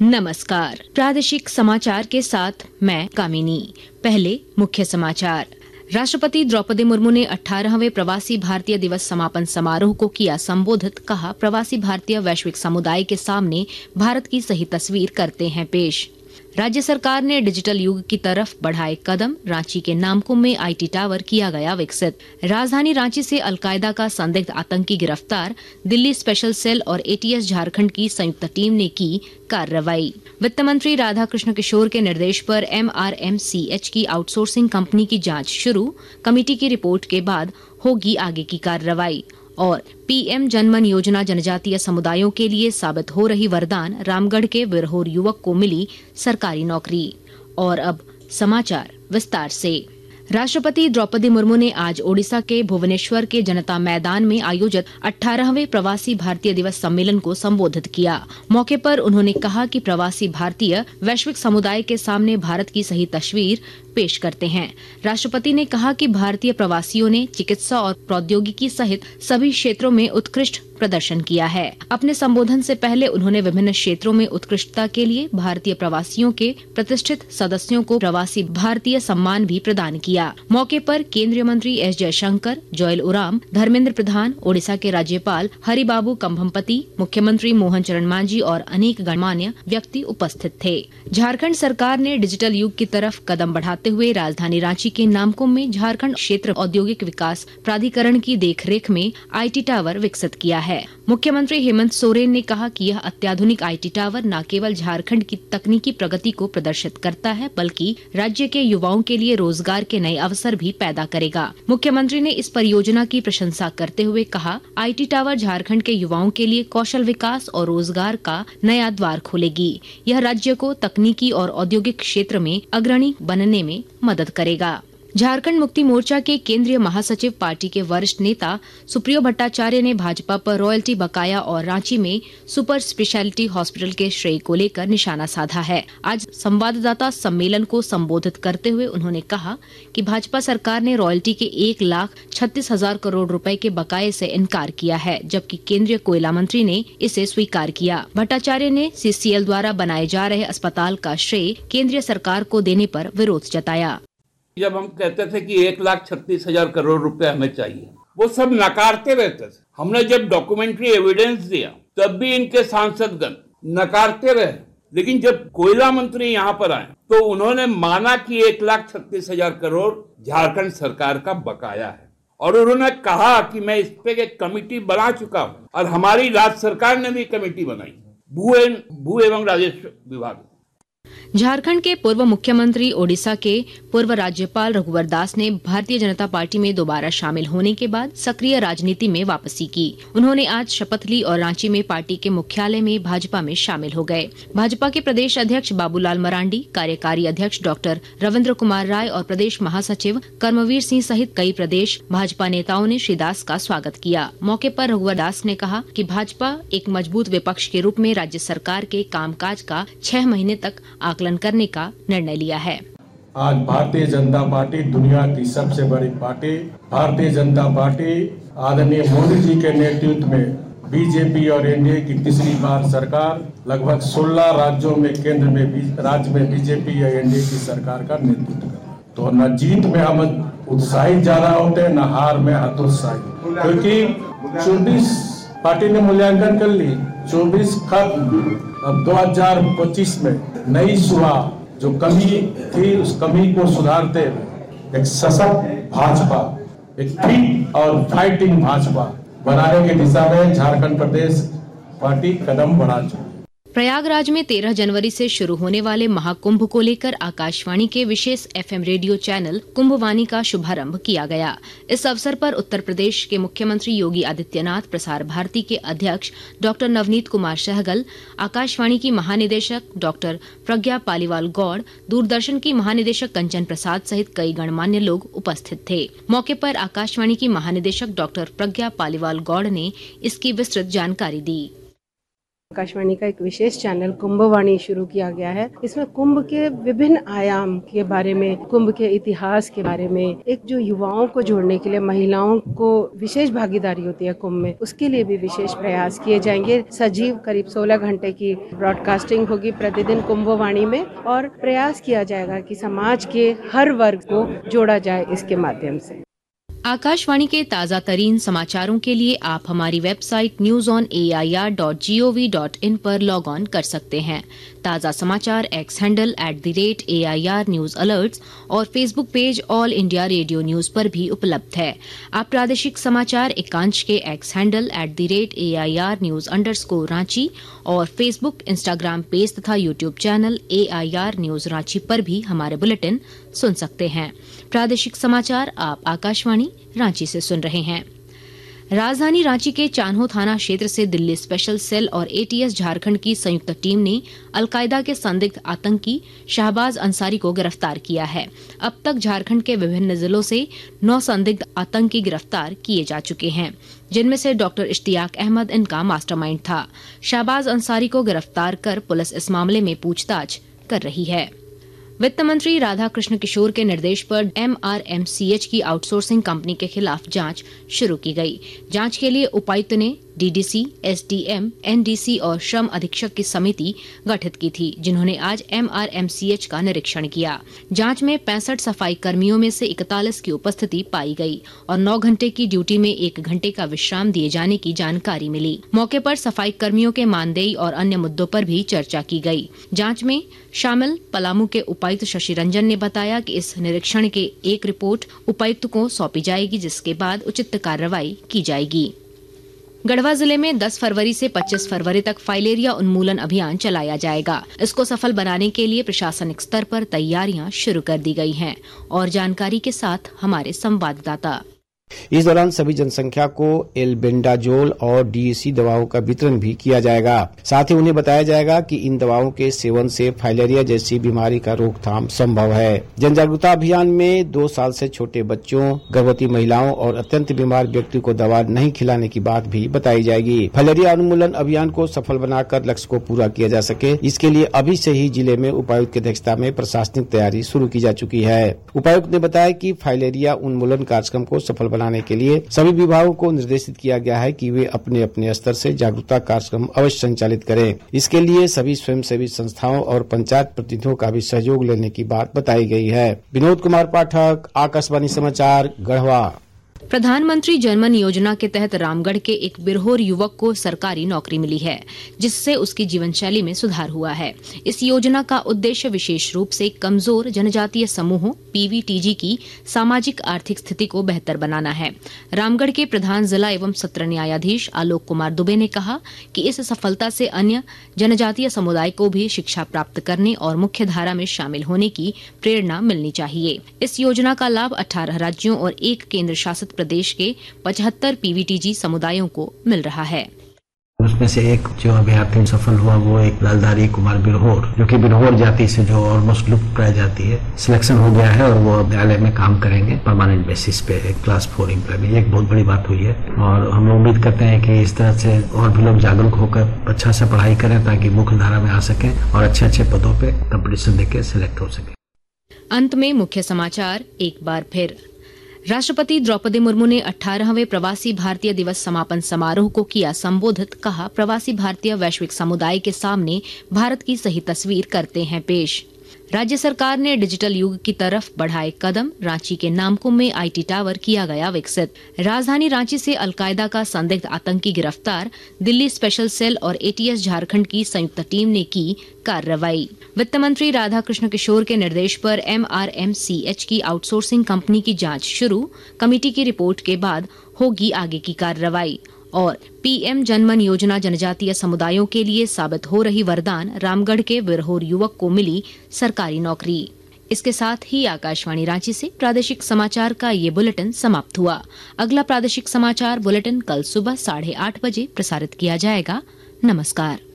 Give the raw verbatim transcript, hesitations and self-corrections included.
नमस्कार, प्रादेशिक समाचार के साथ मैं कामिनी। पहले मुख्य समाचार। राष्ट्रपति द्रौपदी मुर्मू ने अठारहवें प्रवासी भारतीय दिवस समापन समारोह को किया संबोधित। कहा, प्रवासी भारतीय वैश्विक समुदाय के सामने भारत की सही तस्वीर करते हैं पेश। राज्य सरकार ने डिजिटल युग की तरफ बढ़ाए कदम। रांची के नामकुम में आईटी टावर किया गया विकसित। राजधानी रांची से अलकायदा का संदिग्ध आतंकी गिरफ्तार। दिल्ली स्पेशल सेल और एटीएस झारखंड की संयुक्त टीम ने की कार्रवाई। वित्त मंत्री राधाकृष्ण किशोर के निर्देश पर एमआरएमसीएच की आउटसोर्सिंग कंपनी की जांच शुरू। कमेटी की रिपोर्ट के बाद होगी आगे की कार्रवाई। और पीएम जनमन योजना जनजातीय समुदायों के लिए साबित हो रही वरदान। रामगढ़ के विरहोर युवक को मिली सरकारी नौकरी। और अब समाचार विस्तार से। राष्ट्रपति द्रौपदी मुर्मू ने आज ओडिशा के भुवनेश्वर के जनता मैदान में आयोजित अठारहवें प्रवासी भारतीय दिवस सम्मेलन को संबोधित किया। मौके पर उन्होंने कहा कि प्रवासी भारतीय वैश्विक समुदाय के सामने भारत की सही तस्वीर पेश करते हैं। राष्ट्रपति ने कहा कि भारतीय प्रवासियों ने चिकित्सा और प्रौद्योगिकी सहित सभी क्षेत्रों में उत्कृष्ट प्रदर्शन किया है। अपने संबोधन से पहले उन्होंने विभिन्न क्षेत्रों में उत्कृष्टता के लिए भारतीय प्रवासियों के प्रतिष्ठित सदस्यों को प्रवासी भारतीय सम्मान भी प्रदान किया। मौके पर केंद्रीय मंत्री एस जयशंकर, जोएल उराम, धर्मेंद्र प्रधान, ओडिशा के राज्यपाल हरिबाबू कंभमपति, मुख्यमंत्री मोहन चरण मांझी और अनेक गणमान्य व्यक्ति उपस्थित थे। झारखंड सरकार ने डिजिटल युग की तरफ कदम बढ़ाते हुए राजधानी रांची के नामकुम में झारखंड क्षेत्र औद्योगिक विकास प्राधिकरण की देखरेख में आईटी टावर विकसित किया है। मुख्यमंत्री हेमंत सोरेन ने कहा कि यह अत्याधुनिक आईटी टावर न केवल झारखंड की तकनीकी प्रगति को प्रदर्शित करता है, बल्कि राज्य के युवाओं के लिए रोजगार के नए अवसर भी पैदा करेगा। मुख्यमंत्री ने इस परियोजना की प्रशंसा करते हुए कहा, आईटी टावर झारखंड के युवाओं के लिए कौशल विकास और रोजगार का नया द्वार खोलेगी। यह राज्य को तकनीकी और औद्योगिक क्षेत्र में अग्रणी बनने में मदद करेगा। झारखंड मुक्ति मोर्चा के केंद्रीय महासचिव पार्टी के वरिष्ठ नेता सुप्रियो भट्टाचार्य ने भाजपा पर रॉयल्टी बकाया और रांची में सुपर स्पेशलिटी हॉस्पिटल के श्रेय को लेकर निशाना साधा है। आज संवाददाता सम्मेलन को संबोधित करते हुए उन्होंने कहा कि भाजपा सरकार ने रॉयल्टी के एक लाख छत्तीस हजार करोड़ रुपए के बकाये से इनकार किया है, जबकि केंद्रीय कोयला मंत्री ने इसे स्वीकार किया। भट्टाचार्य ने सीसीएल द्वारा बनाए जा रहे अस्पताल का श्रेय केंद्रीय सरकार को देने पर विरोध जताया। जब हम कहते थे कि एक लाख छत्तीस हजार करोड़ रुपए हमें चाहिए, वो सब नकारते रहते थे। हमने जब डॉक्यूमेंट्री एविडेंस दिया तब भी इनके सांसदगण नकारते रहे, लेकिन जब कोयला मंत्री यहाँ पर आए तो उन्होंने माना कि एक लाख छत्तीस हजार करोड़ झारखंड सरकार का बकाया है और उन्होंने कहा कि मैं इस पे एक कमेटी बना चुका हूँ और हमारी राज्य सरकार ने भी कमेटी बनाई भू भू एवं राजस्व विभाग। झारखंड के पूर्व मुख्यमंत्री, ओडिशा के पूर्व राज्यपाल रघुवर दास ने भारतीय जनता पार्टी में दोबारा शामिल होने के बाद सक्रिय राजनीति में वापसी की। उन्होंने आज शपथ ली और रांची में पार्टी के मुख्यालय में भाजपा में शामिल हो गए। भाजपा के प्रदेश अध्यक्ष बाबूलाल मरांडी, कार्यकारी अध्यक्ष डॉक्टर रविंद्र कुमार राय और प्रदेश महासचिव कर्मवीर सिंह सहित कई प्रदेश भाजपा नेताओं ने श्री दास का स्वागत किया। मौके पर रघुवर दास ने कहा कि भाजपा एक मजबूत विपक्ष के रूप में राज्य सरकार के कामकाज का छह महीने तक आकलन करने का निर्णय लिया है। आज भारतीय जनता पार्टी दुनिया की सबसे बड़ी पार्टी, भारतीय जनता पार्टी आदरणीय मोदी जी के नेतृत्व में बीजेपी और एनडीए की तीसरी बार सरकार लगभग सोलह राज्यों में केंद्र में राज्य में बीजेपी या एनडीए की सरकार का नेतृत्व कर। तो न जीत में हम उत्साहित ज्यादा होते न हार में हतोत्साहित, क्योंकि चौबीस पार्टी ने मूल्यांकन कर ली, चौबीस खत्म। अब दो हज़ार पच्चीस में नई शुरुआत, जो कमी थी उस कमी को सुधारते हुए एक सशक्त भाजपा, एक फिट और फाइटिंग भाजपा बनाने की दिशा में झारखंड प्रदेश पार्टी कदम बढ़ा चुकी है। प्रयागराज में तेरह जनवरी से शुरू होने वाले महाकुंभ को लेकर आकाशवाणी के विशेष एफएम रेडियो चैनल कुंभवाणी का शुभारंभ किया गया। इस अवसर पर उत्तर प्रदेश के मुख्यमंत्री योगी आदित्यनाथ, प्रसार भारती के अध्यक्ष डॉक्टर नवनीत कुमार सहगल, आकाशवाणी की महानिदेशक डॉक्टर प्रज्ञा पालीवाल गौड़, दूरदर्शन की महानिदेशक कंचन प्रसाद सहित कई गणमान्य लोग उपस्थित थे। मौके पर आकाशवाणी की महानिदेशक डॉक्टर प्रज्ञा पालीवाल गौड़ ने इसकी विस्तृत जानकारी दी। आकाशवाणी का एक विशेष चैनल कुंभवाणी शुरू किया गया है। इसमें कुंभ के विभिन्न आयाम के बारे में, कुंभ के इतिहास के बारे में, एक जो युवाओं को जोड़ने के लिए महिलाओं को विशेष भागीदारी होती है कुंभ में, उसके लिए भी विशेष प्रयास किए जाएंगे। सजीव करीब सोलह घंटे की ब्रॉडकास्टिंग होगी प्रतिदिन कुंभवाणी में और प्रयास किया जाएगा कि समाज के हर वर्ग को जोड़ा जाए इसके माध्यम से। आकाशवाणी के ताजा तरीन समाचारों के लिए आप हमारी website news on A I R dot G O V dot in पर लॉग ऑन कर सकते हैं। ताजा समाचार X handle at the rate A I R news alerts और Facebook page All India Radio news पर भी उपलब्ध है। आप प्रादेशिक समाचार एकांश के X handle at the rate A I R news underscore Ranchi और फेसबुक, इंस्टाग्राम पेज तथा YouTube channel A I R news Ranchi पर भी हमारे बुलेटिन सुन सकते हैं। प्रादेशिक समाचार आप आकाशवाणी रांची से सुन रहे हैं। राजधानी रांची के चान्हो थाना क्षेत्र से दिल्ली स्पेशल सेल और ए टी एस झारखंड की संयुक्त टीम ने अलकायदा के संदिग्ध आतंकी शाहबाज अंसारी को गिरफ्तार किया है। अब तक झारखंड के विभिन्न जिलों से नौ संदिग्ध आतंकी गिरफ्तार किए जा चुके हैं, जिनमें से डॉक्टर इश्तियाक अहमद इनका मास्टरमाइंड था। शाहबाज अंसारी को गिरफ्तार कर पुलिस इस मामले में पूछताछ कर रही है। वित्त मंत्री राधा कृष्ण किशोर के निर्देश पर M R M C H की आउटसोर्सिंग कंपनी के खिलाफ जांच शुरू की गई। जांच के लिए उपायुक्त ने D D C, S D M, N D C और श्रम अधीक्षक की समिति गठित की थी, जिन्होंने आज M R M C H का निरीक्षण किया। जांच में पैंसठ सफाई कर्मियों में से इकतालीस की उपस्थिति पाई गई और नौ घंटे की ड्यूटी में एक घंटे का विश्राम दिए जाने की जानकारी मिली। मौके पर सफाई कर्मियों के मानदेय और अन्य मुद्दों पर भी चर्चा की गई। जांच में शामिल पलामू के उपायुक्त शशि रंजन ने बताया कि इस निरीक्षण के एक रिपोर्ट उपायुक्त को सौंपी जाएगी, जिसके बाद उचित कार्रवाई की जाएगी। गढ़वा जिले में दस फरवरी से पच्चीस फरवरी तक फाइलेरिया उन्मूलन अभियान चलाया जाएगा। इसको सफल बनाने के लिए प्रशासनिक स्तर पर तैयारियां शुरू कर दी गई हैं और जानकारी के साथ हमारे संवाददाता। इस दौरान सभी जनसंख्या को एल्बेंडाजोल और डी ए सी दवाओं का वितरण भी किया जाएगा। साथ ही उन्हें बताया जाएगा कि इन दवाओं के सेवन से फाइलेरिया जैसी बीमारी का रोकथाम संभव है। जन जागरूकता अभियान में दो साल से छोटे बच्चों, गर्भवती महिलाओं और अत्यंत बीमार व्यक्ति को दवा नहीं खिलाने की बात भी बताई जाएगी। फाइलेरिया उन्मूलन अभियान को सफल बनाकर लक्ष्य को पूरा किया जा सके, इसके लिए अभी से ही जिले में उपायुक्त की अध्यक्षता में प्रशासनिक तैयारी शुरू की जा चुकी है। उपायुक्त ने बताया कि फाइलेरिया उन्मूलन कार्यक्रम को सफल बनाने के लिए सभी विभागों को निर्देशित किया गया है कि वे अपने अपने स्तर से जागरूकता कार्यक्रम अवश्य संचालित करें। इसके लिए सभी स्वयंसेवी संस्थाओं और पंचायत प्रतिनिधियों का भी सहयोग लेने की बात बताई गई है। विनोद कुमार पाठक, आकाशवाणी समाचार, गढ़वा। प्रधानमंत्री जनमन योजना के तहत रामगढ़ के एक बिरहोर युवक को सरकारी नौकरी मिली है, जिससे उसकी जीवन शैली में सुधार हुआ है। इस योजना का उद्देश्य विशेष रूप से कमजोर जनजातीय समूहों पी वी टी जी की सामाजिक आर्थिक स्थिति को बेहतर बनाना है। रामगढ़ के प्रधान जिला एवं सत्र न्यायाधीश आलोक कुमार दुबे ने कहा कि इस सफलता से अन्य जनजातीय समुदाय को भी शिक्षा प्राप्त करने और मुख्य धारा में शामिल होने की प्रेरणा मिलनी चाहिए। इस योजना का लाभ अठारह राज्यों और एक केंद्र शासित प्रदेश के पचहत्तर पी वी टी जी समुदायों को मिल रहा है। उसमें से एक जो अभ्यर्थी सफल हुआ वो एक लालधारी कुमार बिरहोर, जो कि बिरहोर जाति से जो ऑलमोस्ट लुप्त प्राय जाती है, सिलेक्शन हो गया है और वो विद्यालय में काम करेंगे परमानेंट बेसिस पे, क्लास फोर एम्प्लॉय। ये एक बहुत बड़ी बात हुई है और हम लोग उम्मीद करते हैं कि इस तरह से और भी लोग जागरूक होकर अच्छा से पढ़ाई करें ताकि मुख्य धारा में आ सकें और अच्छे अच्छे पदों पर कॉम्पिटिशन देके सिलेक्ट हो सके। अंत में मुख्य समाचार एक बार फिर। राष्ट्रपति द्रौपदी मुर्मू ने अठारहवें प्रवासी भारतीय दिवस समापन समारोह को किया संबोधित। कहा, प्रवासी भारतीय वैश्विक समुदाय के सामने भारत की सही तस्वीर करते हैं पेश। राज्य सरकार ने डिजिटल युग की तरफ बढ़ाए कदम। रांची के नामकुम में आई टी टावर किया गया विकसित। राजधानी रांची से अलकायदा का संदिग्ध आतंकी गिरफ्तार। दिल्ली स्पेशल सेल और ए टी एस झारखंड की संयुक्त टीम ने की कार्रवाई। वित्त मंत्री राधा कृष्ण किशोर के निर्देश पर M R M C H की आउटसोर्सिंग कंपनी की जांच शुरू। कमेटी की रिपोर्ट के बाद होगी आगे की कार्रवाई। और पी एम जनमन योजना जनजातीय समुदायों के लिए साबित हो रही वरदान। रामगढ़ के बिरहोर युवक को मिली सरकारी नौकरी। इसके साथ ही आकाशवाणी रांची से प्रादेशिक समाचार का ये बुलेटिन समाप्त हुआ। अगला प्रादेशिक समाचार बुलेटिन कल सुबह साढ़े आठ बजे प्रसारित किया जाएगा। नमस्कार।